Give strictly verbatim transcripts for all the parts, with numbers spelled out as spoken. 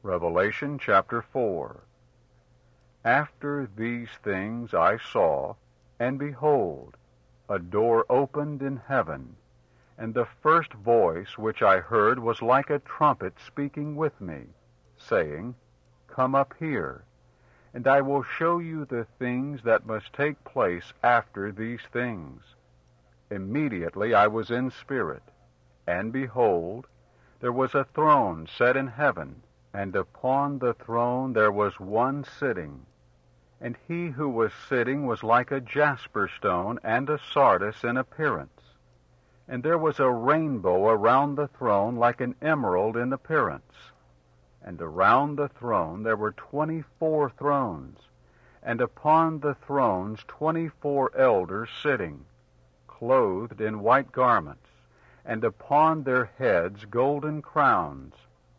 Revelation chapter four. After these things I saw, and behold, a door opened in heaven, and the first voice which I heard was like a trumpet speaking with me, saying, Come up here, and I will show you the things that must take place after these things. Immediately I was in spirit, and behold, there was a throne set in heaven, and upon the throne there was one sitting. And he who was sitting was like a jasper stone and a sardis in appearance. And there was a rainbow around the throne like an emerald in appearance. And around the throne there were twenty-four thrones, and upon the thrones twenty-four elders sitting, clothed in white garments, and upon their heads golden crowns.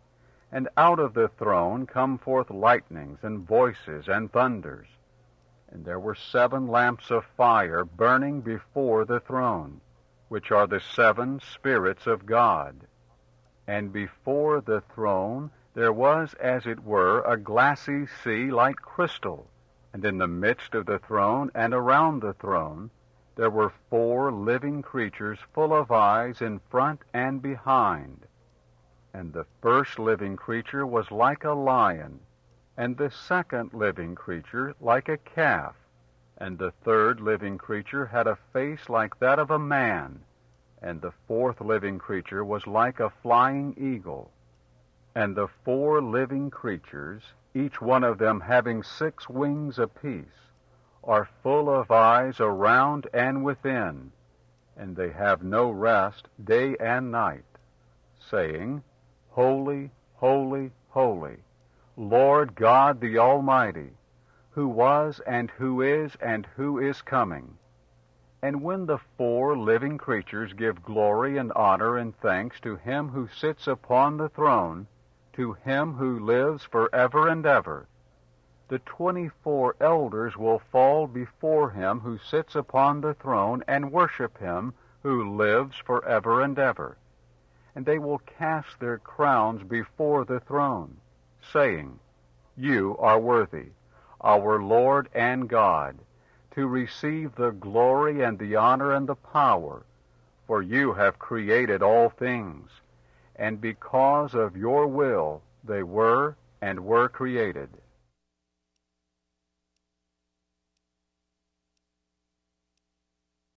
And out of the throne come forth lightnings and voices and thunders. And there were seven lamps of fire burning before the throne, which are the seven spirits of God. And before the throne there was, as it were, a glassy sea like crystal. And in the midst of the throne and around the throne there were four living creatures full of eyes in front and behind. And the first living creature was like a lion, and the second living creature like a calf, and the third living creature had a face like that of a man, and the fourth living creature was like a flying eagle. And the four living creatures, each one of them having six wings apiece, are full of eyes around and within, and they have no rest day and night, saying, Holy, holy, holy, Lord God the Almighty, who was and who is and who is coming. And when the four living creatures give glory and honor and thanks to him who sits upon the throne, to him who lives forever and ever, the twenty-four elders will fall before him who sits upon the throne and worship him who lives forever and ever. And they will cast their crowns before the throne, saying, You are worthy, our Lord and God, to receive the glory and the honor and the power, for you have created all things, and because of your will they were and were created.